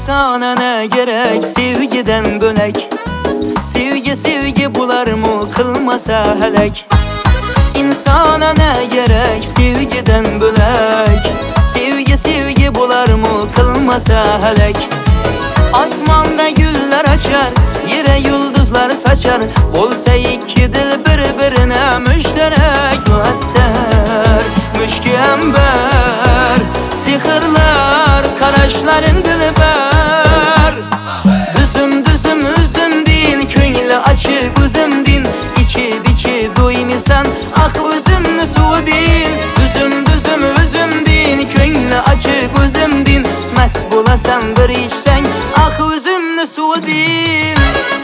İnsana ne gerek sevgiden bölek? Sevgi sevgi bular mı kılmasa helek? İnsana ne gerek sevgiden bölek? Sevgi sevgi bular mı kılmasa helek? Asmanda güller açar, yere yıldızlar saçar. Olsa iki dil birbirine müşterek. Müetter, müşkember, sihirler, karaşların dilber. Düzüm düzüm üzüm din, köngli açık üzüm din. İçip içip duymisan, ah üzümlü su din. Düzüm düzüm üzüm din, köngli açık üzüm din. Mest bulasan bir içsen, ah üzümlü su din.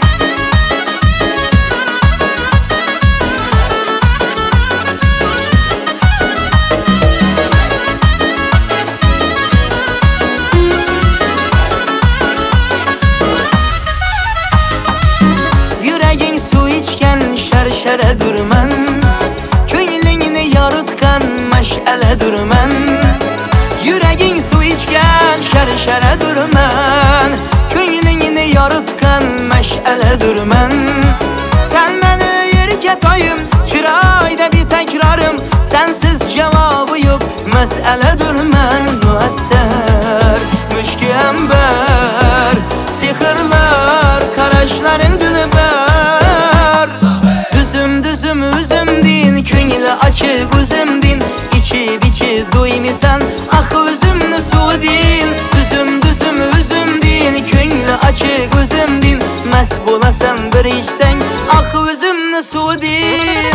Yüreğin su içken şerşeredir men. Köynlingini yarıtkan meş'eledir men. Yüreğin su içken şerşeredir men. Köynlingini yarıtkan meş'eledir men. Sen beni yerke tayım, çırayda bir tekrarım. Sensiz cevabı yok, meseledir men. Müetter, müşkember, sihirler, karaşların dilber. Düzüm düzüm üzüm din, köngli açık üzüm din. İçip içip duymisan, ah üzümlü su din. Düzüm düzüm üzüm din, köngli açık üzüm din. Mest bulasan bir içsen, ah üzümlü su din.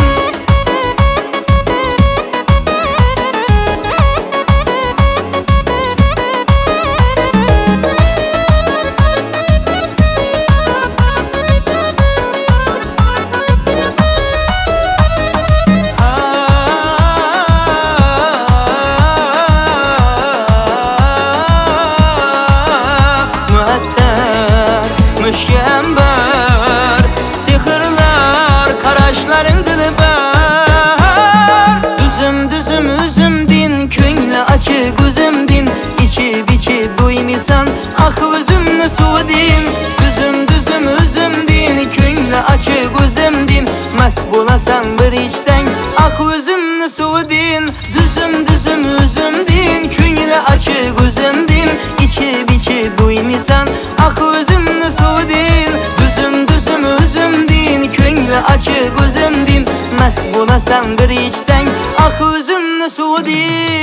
Müşkember, sihirler, karaşların dilber. Düzüm düzüm üzüm din, köngli açık üzüm din. İçip içip duymisan, ah üzümlü su din. Düzüm düzüm üzüm din, köngli açık üzüm din. Mest bulasan bir içsen, ah üzümlü su din. Düzüm düzüm üzüm din, köngli açık üzüm din. İçip içip duymisan, ah üzümlü su din. Düzüm düzüm üzüm din, köngli açık üzüm din. Mest bulasan bir içsen, ah üzümlü su din.